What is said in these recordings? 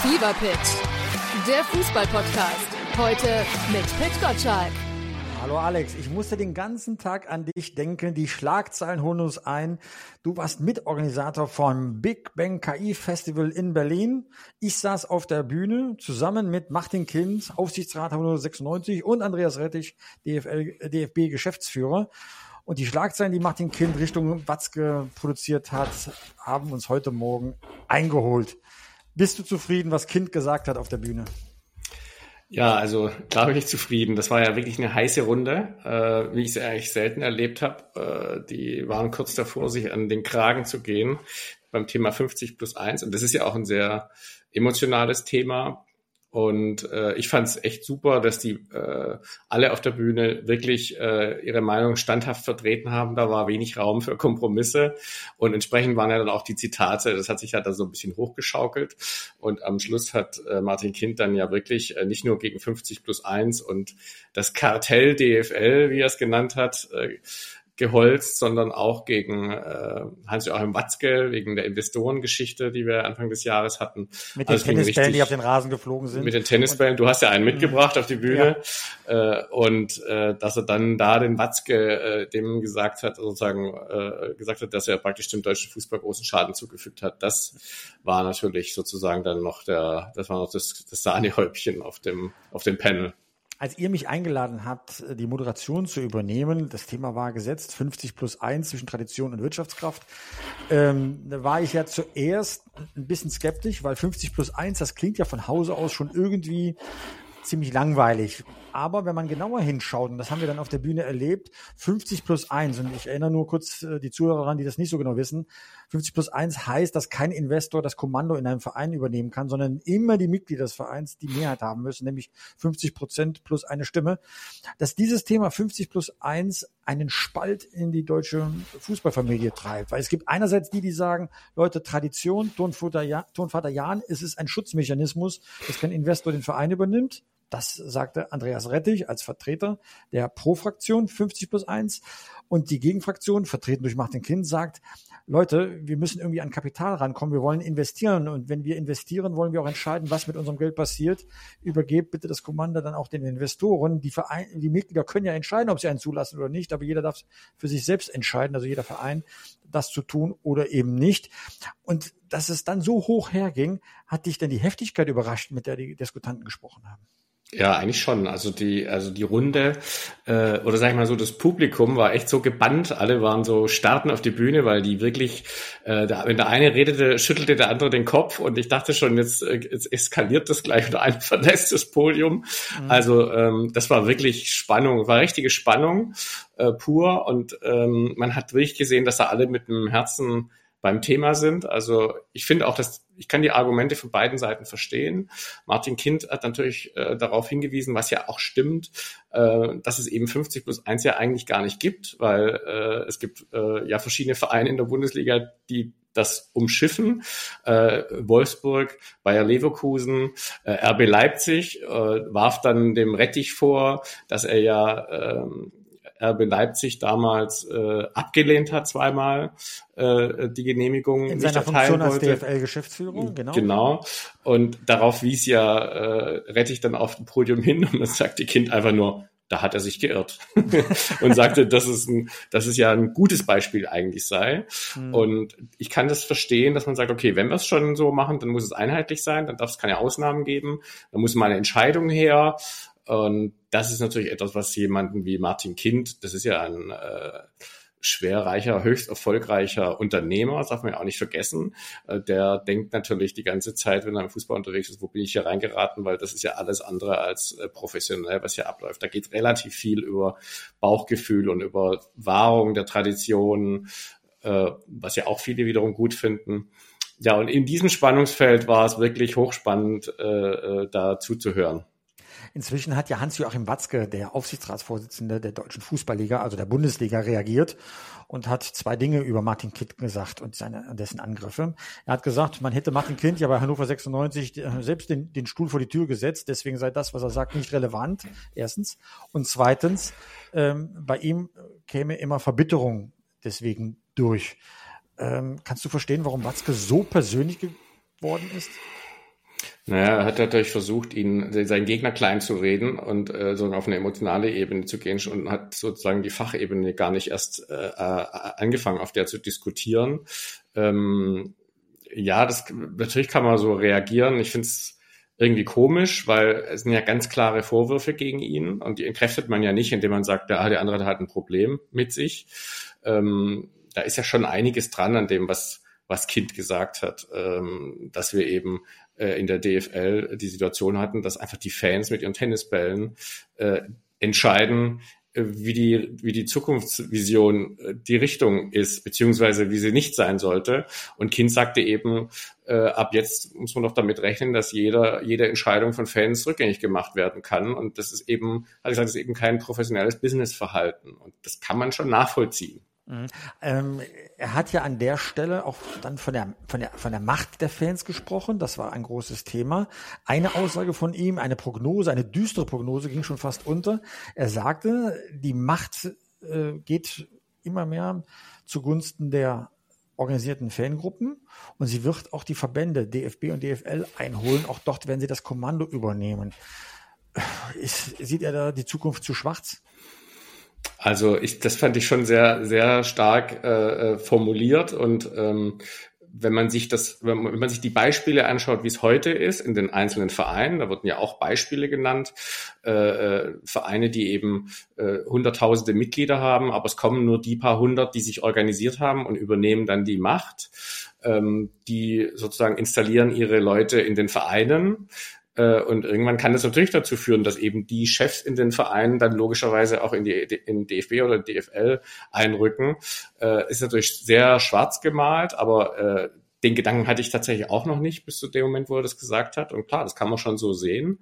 Fever Pitch, der Fußball-Podcast. Heute mit Pit Gottschalk. Hallo Alex, ich musste den ganzen Tag an dich denken. Die Schlagzeilen holen uns ein. Du warst Mitorganisator vom Big Bang KI Festival in Berlin. Ich saß auf der Bühne zusammen mit Martin Kind, Aufsichtsrat 196 und Andreas Rettich, DFB-Geschäftsführer. Und die Schlagzeilen, die Martin Kind Richtung Watzke produziert hat, haben uns heute Morgen eingeholt. Bist du zufrieden, was Kind gesagt hat auf der Bühne? Ja, also klar bin ich zufrieden. Das war ja wirklich eine heiße Runde, wie ich sie eigentlich selten erlebt habe. Die waren kurz davor, sich an den Kragen zu gehen beim Thema 50+1. Und das ist ja auch ein sehr emotionales Thema. Und ich fand es echt super, dass die alle auf der Bühne wirklich ihre Meinung standhaft vertreten haben. Da war wenig Raum für Kompromisse. Und entsprechend waren ja dann auch die Zitate, das hat sich ja da so ein bisschen hochgeschaukelt. Und am Schluss hat Martin Kind dann ja wirklich nicht nur gegen 50+1 und das Kartell DFL, wie er es genannt hat, geholzt, sondern auch gegen Hans-Joachim Watzke wegen der Investorengeschichte, die wir Anfang des Jahres hatten. Mit den Tennisbällen, die auf den Rasen geflogen sind. Mit den Tennisbällen. Du hast ja einen mitgebracht auf die Bühne. Ja. Dass er dann da den Watzke dem gesagt hat, dass er praktisch dem deutschen Fußball großen Schaden zugefügt hat. Das war natürlich sozusagen dann noch das Sahnehäubchen auf dem Panel. Als ihr mich eingeladen habt, die Moderation zu übernehmen, das Thema war gesetzt, 50+1 zwischen Tradition und Wirtschaftskraft, da war ich ja zuerst ein bisschen skeptisch, weil 50+1, das klingt ja von Hause aus schon irgendwie ziemlich langweilig. Aber wenn man genauer hinschaut, und das haben wir dann auf der Bühne erlebt, 50+1, und ich erinnere nur kurz die Zuhörer daran, die das nicht so genau wissen, 50+1 heißt, dass kein Investor das Kommando in einem Verein übernehmen kann, sondern immer die Mitglieder des Vereins die Mehrheit haben müssen, nämlich 50% plus eine Stimme. Dass dieses Thema 50+1 einen Spalt in die deutsche Fußballfamilie treibt. Weil es gibt einerseits die sagen, Leute, Tradition, Tonvater Jan, es ist ein Schutzmechanismus, dass kein Investor den Verein übernimmt. Das sagte Andreas Rettich als Vertreter der Pro-Fraktion 50+1. Und die Gegenfraktion, vertreten durch Martin Kind, sagt, Leute, wir müssen irgendwie an Kapital rankommen, wir wollen investieren. Und wenn wir investieren, wollen wir auch entscheiden, was mit unserem Geld passiert. Übergebt bitte das Kommando dann auch den Investoren. Die Mitglieder können ja entscheiden, ob sie einen zulassen oder nicht, aber jeder darf für sich selbst entscheiden, also jeder Verein, das zu tun oder eben nicht. Und dass es dann so hoch herging, hat dich denn die Heftigkeit überrascht, mit der die Diskutanten gesprochen haben? Ja, eigentlich schon. Also die Runde, oder sag ich mal so, das Publikum war echt so gebannt. Alle waren so starten auf die Bühne, weil die wirklich, wenn der eine redete, schüttelte der andere den Kopf und ich dachte schon, jetzt eskaliert das gleich und der eine verlässt das Podium. Mhm. Also das war wirklich Spannung, war richtige Spannung pur und man hat wirklich gesehen, dass da alle mit dem Herzen beim Thema sind. Also ich finde auch, ich kann die Argumente von beiden Seiten verstehen. Martin Kind hat natürlich darauf hingewiesen, was ja auch stimmt, dass es eben 50+1 ja eigentlich gar nicht gibt, weil es gibt ja verschiedene Vereine in der Bundesliga, die das umschiffen. Wolfsburg, Bayer Leverkusen, RB Leipzig warf dann dem Rettich vor, dass er ja RB Leipzig damals abgelehnt hat zweimal die Genehmigung in seiner Funktion als DFL-Geschäftsführer, genau. Genau. Und darauf wies ja Rettich dann auf dem Podium hin und dann sagte Kind einfach nur, da hat er sich geirrt und sagte, dass es ja ein gutes Beispiel eigentlich sei. Und ich kann das verstehen, dass man sagt, okay, wenn wir es schon so machen, dann muss es einheitlich sein, dann darf es keine Ausnahmen geben, dann muss mal eine Entscheidung her. Und das ist natürlich etwas, was jemanden wie Martin Kind, das ist ja ein schwerreicher, höchst erfolgreicher Unternehmer, das darf man ja auch nicht vergessen. Der denkt natürlich die ganze Zeit, wenn er im Fußball unterwegs ist, wo bin ich hier reingeraten, weil das ist ja alles andere als professionell, was hier abläuft. Da geht es relativ viel über Bauchgefühl und über Wahrung der Tradition, was ja auch viele wiederum gut finden. Ja, und in diesem Spannungsfeld war es wirklich hochspannend, da zuzuhören. Inzwischen hat ja Hans-Joachim Watzke, der Aufsichtsratsvorsitzende der Deutschen Fußballliga, also der Bundesliga, reagiert und hat zwei Dinge über Martin Kind gesagt und dessen Angriffe. Er hat gesagt, man hätte Martin Kind ja bei Hannover 96 selbst den Stuhl vor die Tür gesetzt, deswegen sei das, was er sagt, nicht relevant, erstens. Und zweitens, bei ihm käme immer Verbitterung deswegen durch. Kannst du verstehen, warum Watzke so persönlich geworden ist? Naja, er hat natürlich versucht, seinen Gegner klein zu reden und so auf eine emotionale Ebene zu gehen und hat sozusagen die Fachebene gar nicht erst angefangen, auf der zu diskutieren. Ja, natürlich kann man so reagieren. Ich finde es irgendwie komisch, weil es sind ja ganz klare Vorwürfe gegen ihn und die entkräftet man ja nicht, indem man sagt, der andere hat halt ein Problem mit sich. Da ist ja schon einiges dran an dem, was Kind gesagt hat, dass wir eben in der DFL die Situation hatten, dass einfach die Fans mit ihren Tennisbällen entscheiden, wie die Zukunftsvision die Richtung ist, beziehungsweise wie sie nicht sein sollte. Und Kind sagte eben, ab jetzt muss man doch damit rechnen, dass jede Entscheidung von Fans rückgängig gemacht werden kann. Und das ist eben, hat gesagt, das ist eben kein professionelles Businessverhalten. Und das kann man schon nachvollziehen. Er hat ja an der Stelle auch dann von der Macht der Fans gesprochen. Das war ein großes Thema. Eine Aussage von ihm, eine düstere Prognose ging schon fast unter. Er sagte, die Macht geht immer mehr zugunsten der organisierten Fangruppen und sie wird auch die Verbände DFB und DFL einholen. Auch dort werden sie das Kommando übernehmen. Sieht er da die Zukunft zu schwarz? Also das fand ich schon sehr, sehr stark formuliert und wenn man sich die Beispiele anschaut, wie es heute ist in den einzelnen Vereinen, da wurden ja auch Beispiele genannt, Vereine, die eben hunderttausende Mitglieder haben, aber es kommen nur die paar hundert, die sich organisiert haben und übernehmen dann die Macht, die sozusagen installieren ihre Leute in den Vereinen. Und irgendwann kann das natürlich dazu führen, dass eben die Chefs in den Vereinen dann logischerweise auch in DFB oder DFL einrücken. Ist natürlich sehr schwarz gemalt, aber den Gedanken hatte ich tatsächlich auch noch nicht bis zu dem Moment, wo er das gesagt hat. Und klar, das kann man schon so sehen.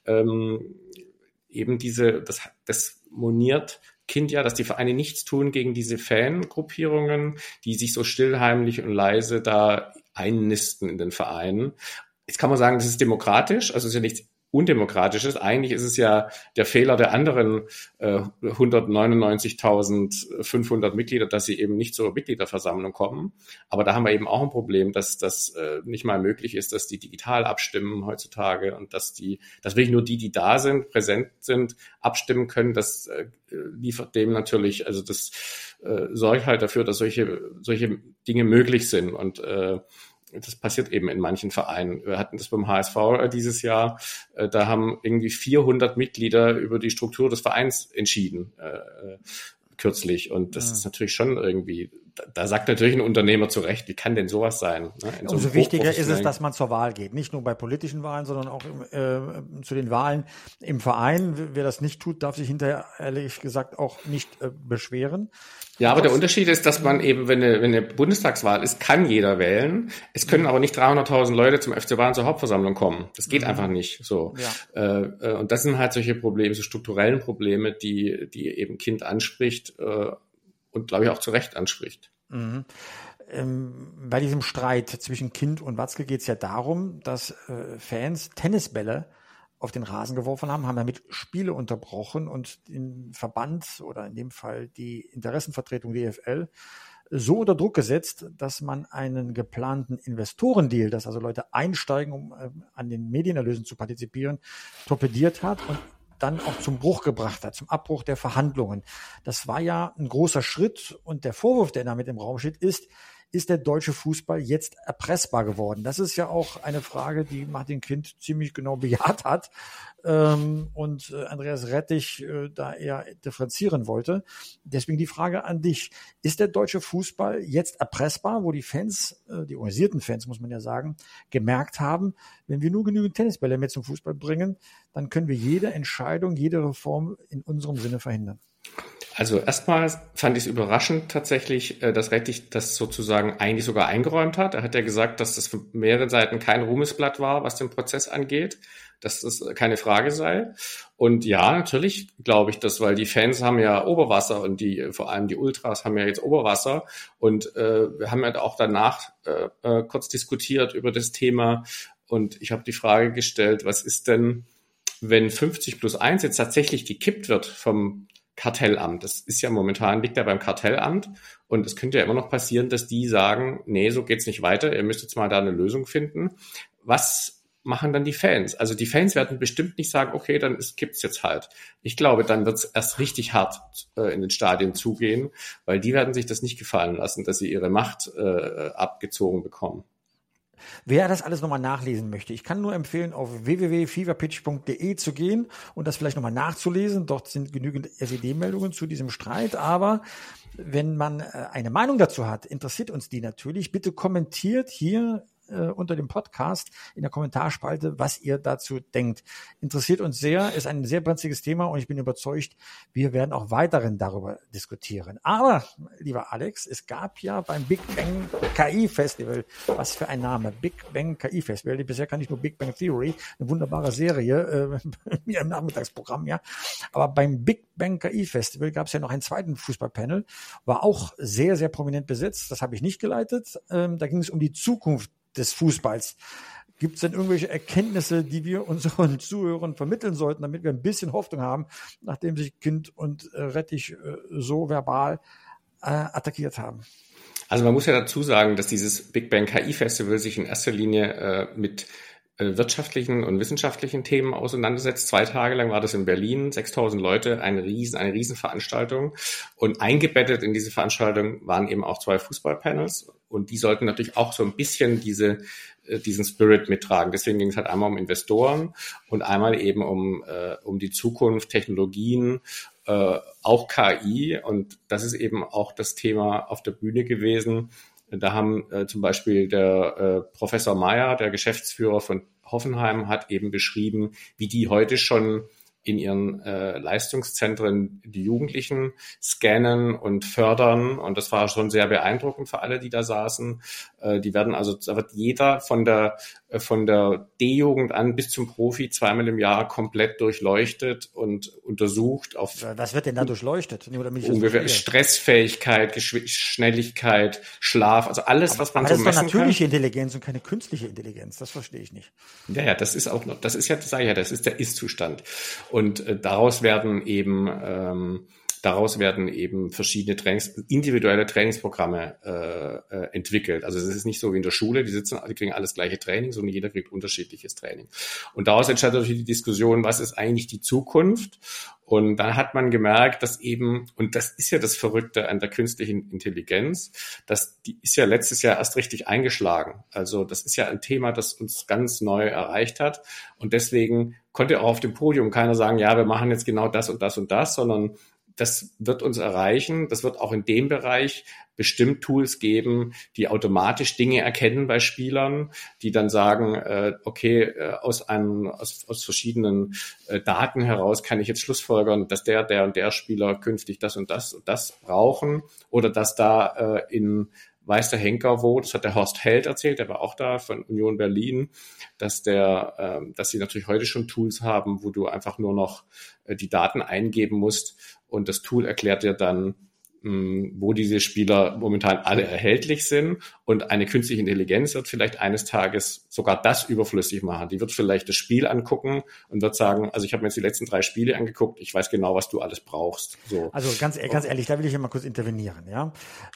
Eben das moniert Kind ja, dass die Vereine nichts tun gegen diese Fangruppierungen, die sich so stillheimlich und leise da einnisten in den Vereinen. Jetzt kann man sagen, das ist demokratisch, also es ist ja nichts Undemokratisches. Eigentlich ist es ja der Fehler der anderen 199.500 Mitglieder, dass sie eben nicht zur Mitgliederversammlung kommen. Aber da haben wir eben auch ein Problem, dass das nicht mal möglich ist, dass die digital abstimmen heutzutage und dass wirklich nur die da sind, präsent sind, abstimmen können. Das liefert dem natürlich, also das sorgt halt dafür, dass solche Dinge möglich sind und das passiert eben in manchen Vereinen. Wir hatten das beim HSV dieses Jahr. Da haben irgendwie 400 Mitglieder über die Struktur des Vereins entschieden, kürzlich. Und das ist natürlich schon irgendwie, da sagt natürlich ein Unternehmer zu Recht, wie kann denn sowas sein? Ne? Umso wichtiger ist es, dass man zur Wahl geht. Nicht nur bei politischen Wahlen, sondern auch zu den Wahlen im Verein. Wer das nicht tut, darf sich hinterher, ehrlich gesagt, auch nicht beschweren. Ja, aber der Unterschied ist, dass man eben, wenn eine Bundestagswahl ist, kann jeder wählen. Es können aber nicht 300.000 Leute zum FC Bayern zur Hauptversammlung kommen. Das geht einfach nicht so. Ja. Und das sind halt solche Probleme, so strukturellen Probleme, die eben Kind anspricht und, glaube ich, auch zu Recht anspricht. Mhm. Bei diesem Streit zwischen Kind und Watzke geht es ja darum, dass Fans Tennisbälle auf den Rasen geworfen haben damit Spiele unterbrochen und den Verband oder in dem Fall die Interessenvertretung DFL so unter Druck gesetzt, dass man einen geplanten Investorendeal, dass also Leute einsteigen, um an den Medienerlösen zu partizipieren, torpediert hat und dann auch zum Bruch gebracht hat, zum Abbruch der Verhandlungen. Das war ja ein großer Schritt und der Vorwurf, der damit im Raum steht, ist der deutsche Fußball jetzt erpressbar geworden? Das ist ja auch eine Frage, die Martin Kind ziemlich genau bejaht hat und Andreas Rettich da eher differenzieren wollte. Deswegen die Frage an dich. Ist der deutsche Fußball jetzt erpressbar, wo die Fans, die organisierten Fans, muss man ja sagen, gemerkt haben, wenn wir nur genügend Tennisbälle mit zum Fußball bringen, dann können wir jede Entscheidung, jede Reform in unserem Sinne verhindern? Also erstmal fand ich es überraschend tatsächlich, dass Rettich das sozusagen eigentlich sogar eingeräumt hat. Er hat ja gesagt, dass das von mehreren Seiten kein Ruhmesblatt war, was den Prozess angeht, dass das keine Frage sei. Und ja, natürlich glaube ich das, weil die Fans haben ja Oberwasser und vor allem die Ultras haben ja jetzt Oberwasser. Und wir haben ja auch danach kurz diskutiert über das Thema. Und ich habe die Frage gestellt, was ist denn, wenn 50+1 jetzt tatsächlich gekippt wird vom Kartellamt. Das ist ja momentan, liegt ja beim Kartellamt und es könnte ja immer noch passieren, dass die sagen, nee, so geht's nicht weiter, ihr müsst jetzt mal da eine Lösung finden. Was machen dann die Fans. Also die Fans werden bestimmt nicht sagen, okay, dann gibt's jetzt halt. Ich glaube, dann wird's erst richtig hart in den Stadien zugehen, weil die werden sich das nicht gefallen lassen, dass sie ihre Macht abgezogen bekommen. Wer das alles nochmal nachlesen möchte, ich kann nur empfehlen, auf www.feverpitch.de zu gehen und das vielleicht nochmal nachzulesen. Dort sind genügend SED-Meldungen zu diesem Streit. Aber wenn man eine Meinung dazu hat, interessiert uns die natürlich. Bitte kommentiert hier unter dem Podcast in der Kommentarspalte, was ihr dazu denkt. Interessiert uns sehr, ist ein sehr brenzliges Thema und ich bin überzeugt, wir werden auch weiterhin darüber diskutieren. Aber, lieber Alex, es gab ja beim Big Bang KI Festival, was für ein Name, Big Bang KI Festival, bisher kann ich nur Big Bang Theory, eine wunderbare Serie mir im Nachmittagsprogramm, ja. Aber beim Big Bang KI Festival gab es ja noch einen zweiten Fußballpanel, war auch sehr, sehr prominent besetzt, das habe ich nicht geleitet. Da ging es um die Zukunft des Fußballs. Gibt es denn irgendwelche Erkenntnisse, die wir unseren Zuhörern vermitteln sollten, damit wir ein bisschen Hoffnung haben, nachdem sich Kind und Rettich so verbal attackiert haben? Also man muss ja dazu sagen, dass dieses Big Bang KI Festival sich in erster Linie mit wirtschaftlichen und wissenschaftlichen Themen auseinandersetzt. 2 Tage lang war das in Berlin, 6.000 Leute, eine Riesenveranstaltung. Und eingebettet in diese Veranstaltung waren eben auch 2 Fußballpanels. Und die sollten natürlich auch so ein bisschen diesen Spirit mittragen. Deswegen ging es halt einmal um Investoren und einmal eben um die Zukunft, Technologien, auch KI. Und das ist eben auch das Thema auf der Bühne gewesen. Da haben zum Beispiel der Professor Meyer, der Geschäftsführer von Hoffenheim, hat eben beschrieben, wie die heute schon in ihren Leistungszentren die Jugendlichen scannen und fördern. Und das war schon sehr beeindruckend für alle, die da saßen. Die werden also, da wird jeder von der D-Jugend an bis zum Profi 2-mal im Jahr komplett durchleuchtet und untersucht auf. Was wird denn da durchleuchtet? Ungefähr Stressfähigkeit, Schnelligkeit, Schlaf, also alles, was man so messen kann. Das ist doch natürliche Intelligenz und keine künstliche Intelligenz. Das verstehe ich nicht. Ja, das ist auch noch, das ist ja, sage ich ja, das ist der Ist-Zustand. Und daraus werden eben verschiedene individuelle Trainingsprogramme entwickelt. Also es ist nicht so wie in der Schule, die kriegen alles gleiche Training, sondern jeder kriegt unterschiedliches Training. Und daraus entsteht natürlich die Diskussion, was ist eigentlich die Zukunft? Und dann hat man gemerkt, dass eben, und das ist ja das Verrückte an der künstlichen Intelligenz, die ist ja letztes Jahr erst richtig eingeschlagen. Also das ist ja ein Thema, das uns ganz neu erreicht hat. Und deswegen konnte auch auf dem Podium keiner sagen, ja, wir machen jetzt genau das und das und das, sondern das wird uns erreichen. Das wird auch in dem Bereich bestimmt Tools geben, die automatisch Dinge erkennen bei Spielern, die dann sagen, okay, aus verschiedenen Daten heraus kann ich jetzt schlussfolgern, dass der und der Spieler künftig das und das und das brauchen oder dass da in weiß der Henker wo, das hat der Horst Held erzählt, der war auch da von Union Berlin, dass sie natürlich heute schon Tools haben, wo du einfach nur noch die Daten eingeben musst und das Tool erklärt dir dann, wo diese Spieler momentan alle erhältlich sind und eine künstliche Intelligenz wird vielleicht eines Tages sogar das überflüssig machen. Die wird vielleicht das Spiel angucken und wird sagen, also ich habe mir jetzt die letzten 3 Spiele angeguckt, ich weiß genau, was du alles brauchst. So. Also ganz ehrlich, da will ich ja mal kurz intervenieren. Ja,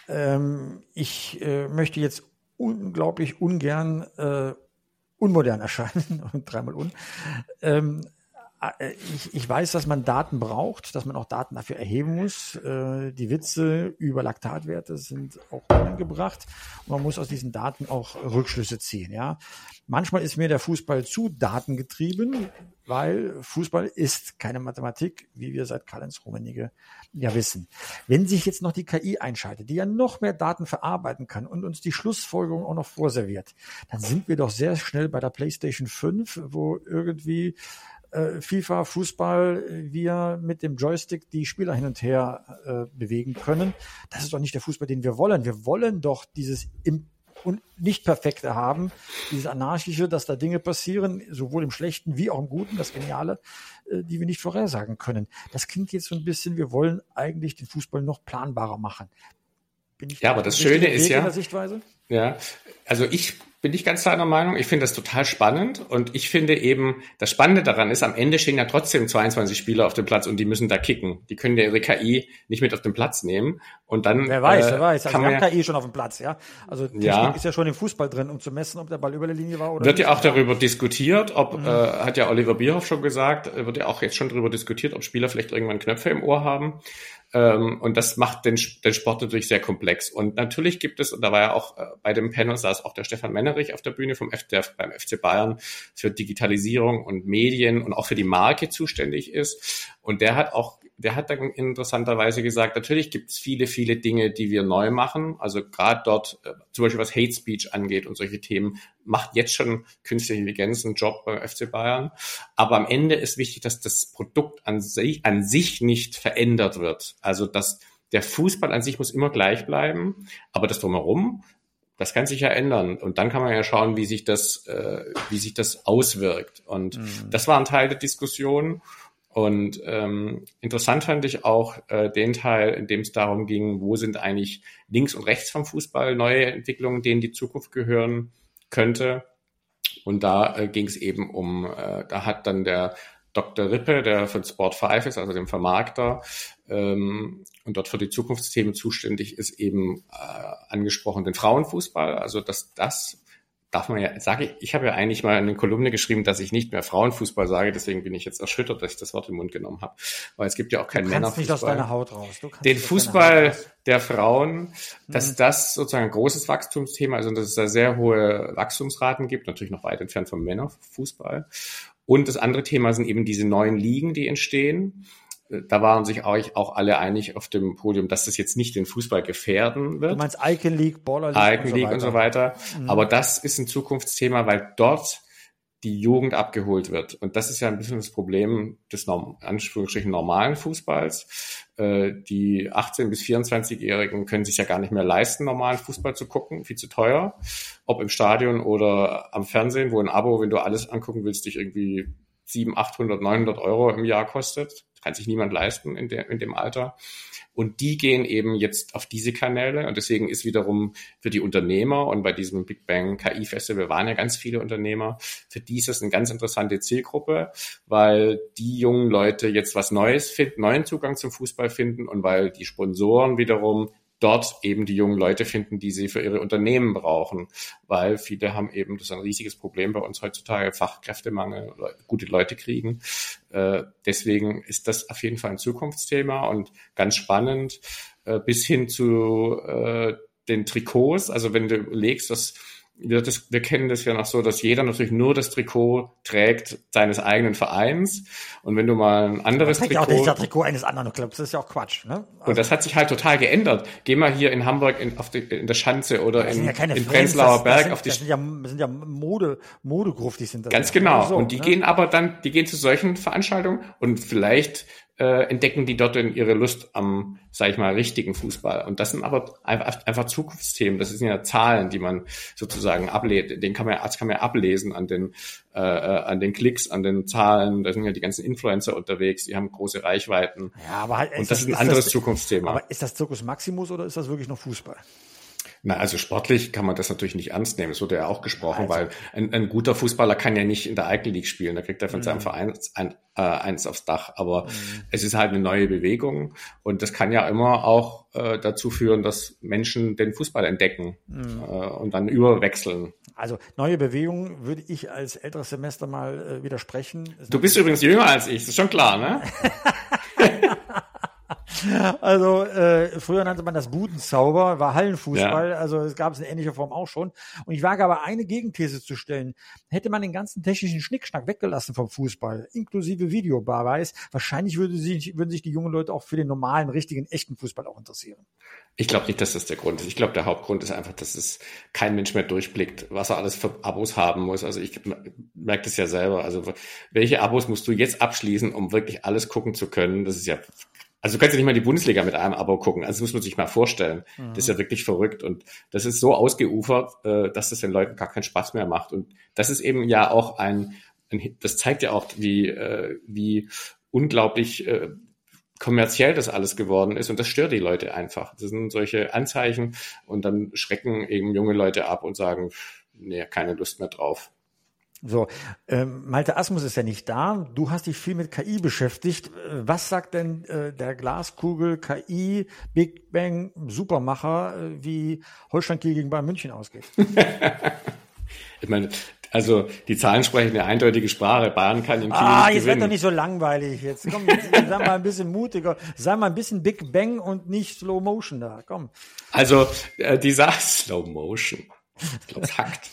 ich möchte jetzt unglaublich ungern unmodern erscheinen und 3-mal un. Ich weiß, dass man Daten braucht, dass man auch Daten dafür erheben muss. Die Witze über Laktatwerte sind auch angebracht. Und man muss aus diesen Daten auch Rückschlüsse ziehen. Ja, manchmal ist mir der Fußball zu datengetrieben, weil Fußball ist keine Mathematik, wie wir seit Karl-Heinz Rummenigge ja wissen. Wenn sich jetzt noch die KI einschaltet, die ja noch mehr Daten verarbeiten kann und uns die Schlussfolgerung auch noch vorserviert, dann sind wir doch sehr schnell bei der PlayStation 5, wo irgendwie FIFA, Fußball, wir mit dem Joystick die Spieler hin und her bewegen können. Das ist doch nicht der Fußball, den wir wollen. Wir wollen doch dieses Nicht-Perfekte haben, dieses Anarchische, dass da Dinge passieren, sowohl im Schlechten wie auch im Guten, das Geniale, die wir nicht vorhersagen können. Das klingt jetzt so ein bisschen, wir wollen eigentlich den Fußball noch planbarer machen. Ja, aber das Schöne ist ja, in der Sichtweise? Ja, also ich bin ich ganz deiner Meinung. Ich finde das total spannend und ich finde eben, das Spannende daran ist, am Ende stehen ja trotzdem 22 Spieler auf dem Platz und die müssen da kicken. Die können ja ihre KI nicht mit auf den Platz nehmen und dann wer weiß. Also kann wir man haben KI schon auf dem Platz, ja. Also Technik ist ja schon im Fußball drin, um zu messen, ob der Ball über der Linie war oder wird nicht. Ja auch darüber diskutiert, ob hat ja Oliver Bierhoff schon gesagt, wird ja auch jetzt schon darüber diskutiert, ob Spieler vielleicht irgendwann Knöpfe im Ohr haben. Und das macht den Sport natürlich sehr komplex. Und natürlich gibt es, und da war ja auch bei dem Panel saß auch der Stefan Mennerich auf der Bühne der beim FC Bayern für Digitalisierung und Medien und auch für die Marke zuständig ist. Und der hat dann interessanterweise gesagt, natürlich gibt es viele, viele Dinge, die wir neu machen. Also gerade dort, zum Beispiel was Hate Speech angeht und solche Themen, macht jetzt schon künstliche Intelligenz einen Job beim FC Bayern. Aber am Ende ist wichtig, dass das Produkt an sich nicht verändert wird. Also dass der Fußball an sich muss immer gleich bleiben, aber das Drumherum, das kann sich ja ändern. Und dann kann man ja schauen, wie sich das auswirkt. Und das war ein Teil der Diskussion. Und interessant fand ich auch den Teil, in dem es darum ging, wo sind eigentlich links und rechts vom Fußball neue Entwicklungen, denen die Zukunft gehören könnte. Und da ging es eben da hat dann der Dr. Rippe, der von Sport5 ist, also dem Vermarkter, und dort für die Zukunftsthemen zuständig ist, eben angesprochen den Frauenfußball. Also das darf man ja, ich habe ja eigentlich mal eine Kolumne geschrieben, dass ich nicht mehr Frauenfußball sage, deswegen bin ich jetzt erschüttert, dass ich das Wort in den Mund genommen habe. Weil es gibt ja auch keinen Männerfußball. Nicht aus deiner Haut raus. Den Fußball der Frauen, dass das sozusagen ein großes Wachstumsthema ist und dass es da sehr hohe Wachstumsraten gibt, natürlich noch weit entfernt vom Männerfußball. Und das andere Thema sind eben diese neuen Ligen, die entstehen. Da waren sich auch alle einig auf dem Podium, dass das jetzt nicht den Fußball gefährden wird. Du meinst Icon League, Baller League und so weiter. Aber das ist ein Zukunftsthema, weil dort die Jugend abgeholt wird. Und das ist ja ein bisschen das Problem des Anführungsstrichen normalen Fußballs. Die 18- bis 24-Jährigen können sich ja gar nicht mehr leisten, normalen Fußball zu gucken. Viel zu teuer. Ob im Stadion oder am Fernsehen, wo ein Abo, wenn du alles angucken willst, dich irgendwie 700, 800, 900 Euro im Jahr kostet. Kann sich niemand leisten in dem Alter. Und die gehen eben jetzt auf diese Kanäle. Und deswegen ist wiederum für die Unternehmer, und bei diesem Big Bang KI Festival waren ja ganz viele Unternehmer, für die ist das eine ganz interessante Zielgruppe, weil die jungen Leute jetzt was Neues finden, neuen Zugang zum Fußball finden und weil die Sponsoren wiederum dort eben die jungen Leute finden, die sie für ihre Unternehmen brauchen, weil viele haben eben, das ist ein riesiges Problem bei uns heutzutage, Fachkräftemangel, gute Leute kriegen. Deswegen ist das auf jeden Fall ein Zukunftsthema und ganz spannend, bis hin zu den Trikots. Also wenn du überlegst, wir kennen das ja noch so, dass jeder natürlich nur das Trikot trägt seines eigenen Vereins. Und wenn du mal ein anderes Trikot... Ja auch nicht das Trikot eines anderen Clubs, das ist ja auch Quatsch. Ne? Also und das hat sich halt total geändert. Geh mal hier in Hamburg in der Schanze oder in Prenzlauer Berg auf die... Das sind ja Modegrufti sind das. Ganz genau. So, und die gehen zu solchen Veranstaltungen und vielleicht entdecken die dort ihre Lust am, sag ich mal, richtigen Fußball. Und das sind aber einfach Zukunftsthemen. Das sind ja Zahlen, die man sozusagen ablesen. Das kann man ja ablesen an den Klicks, an den Zahlen. Da sind ja die ganzen Influencer unterwegs, die haben große Reichweiten. Ja, aber halt, und das ist ein anderes Zukunftsthema. Aber ist das Circus Maximus oder ist das wirklich noch Fußball? Na, also sportlich kann man das natürlich nicht ernst nehmen. Es wurde ja auch gesprochen, weil ein guter Fußballer kann ja nicht in der Icon League spielen. Da kriegt er von seinem Verein eins aufs Dach. Aber es ist halt eine neue Bewegung und das kann ja immer auch dazu führen, dass Menschen den Fußball entdecken und dann überwechseln. Also neue Bewegung würde ich als älteres Semester mal widersprechen. Du bist übrigens jünger als ich, das ist schon klar, ne? Also früher nannte man das Budenzauber, war Hallenfußball, also es gab es in ähnlicher Form auch schon. Und ich wage aber eine Gegenthese zu stellen. Hätte man den ganzen technischen Schnickschnack weggelassen vom Fußball, inklusive Videobeweis, wahrscheinlich würden sich die jungen Leute auch für den normalen, richtigen, echten Fußball auch interessieren. Ich glaube nicht, dass das der Grund ist. Ich glaube, der Hauptgrund ist einfach, dass es kein Mensch mehr durchblickt, was er alles für Abos haben muss. Also ich merke das ja selber. Also welche Abos musst du jetzt abschließen, um wirklich alles gucken zu können? Das ist ja... Also du kannst ja nicht mal die Bundesliga mit einem Abo gucken. Also das muss man sich mal vorstellen. Das ist ja wirklich verrückt. Und das ist so ausgeufert, dass das den Leuten gar keinen Spaß mehr macht. Und das ist eben ja auch das zeigt ja auch, wie unglaublich kommerziell das alles geworden ist und das stört die Leute einfach. Das sind solche Anzeichen und dann schrecken eben junge Leute ab und sagen, nee, keine Lust mehr drauf. So, Malte Asmus ist ja nicht da. Du hast dich viel mit KI beschäftigt. Was sagt denn der Glaskugel KI Big Bang Supermacher, wie Holstein Kiel gegen Bayern München ausgeht? Ich meine, also die Zahlen sprechen eine eindeutige Sprache. Bayern kann in Kiel nicht jetzt gewinnen. wird doch nicht so langweilig. Jetzt komm, sei mal ein bisschen mutiger. Sei mal ein bisschen Big Bang und nicht Slow Motion da. Komm. Also die Slow Motion. Ich glaube, es hackt.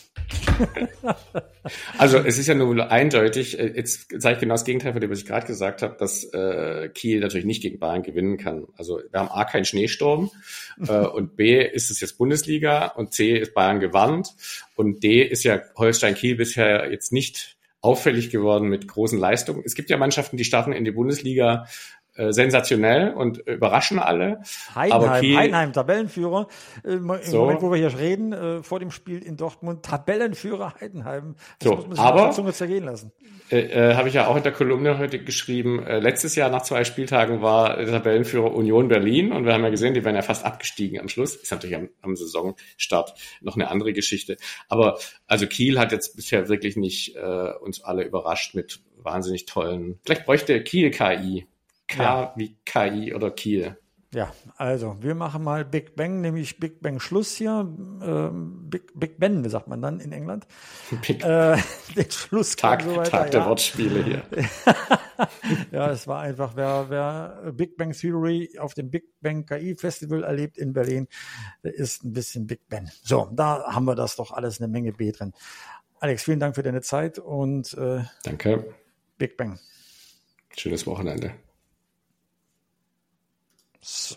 Also es ist ja nur eindeutig, jetzt sage ich genau das Gegenteil von dem, was ich gerade gesagt habe, dass Kiel natürlich nicht gegen Bayern gewinnen kann. Also wir haben A, keinen Schneesturm und B, ist es jetzt Bundesliga und C, ist Bayern gewarnt und D, ist ja Holstein Kiel bisher jetzt nicht auffällig geworden mit großen Leistungen. Es gibt ja Mannschaften, die starten in die Bundesliga sensationell und überraschen alle. Heidenheim, Tabellenführer. Im Moment, wo wir hier reden, vor dem Spiel in Dortmund, Tabellenführer Heidenheim. Das muss man sich auf der Zunge zergehen lassen. Habe ich ja auch in der Kolumne heute geschrieben. Letztes Jahr nach 2 Spieltagen war der Tabellenführer Union Berlin und wir haben ja gesehen, die werden ja fast abgestiegen am Schluss. Ist natürlich am Saisonstart noch eine andere Geschichte. Aber also Kiel hat jetzt bisher wirklich nicht uns alle überrascht mit wahnsinnig tollen. Vielleicht bräuchte Kiel KI. Wie KI oder Kiel. Ja, also wir machen mal Big Bang, nämlich Big Bang Schluss hier. Big Ben, wie sagt man dann in England? Den Schluss Tag so weiter, der Wortspiele hier. Ja, es war einfach, wer Big Bang Theory auf dem Big Bang KI Festival erlebt in Berlin, der ist ein bisschen Big Ben. So, da haben wir das doch alles, eine Menge B drin. Alex, vielen Dank für deine Zeit und danke. Big Bang. Schönes Wochenende. So.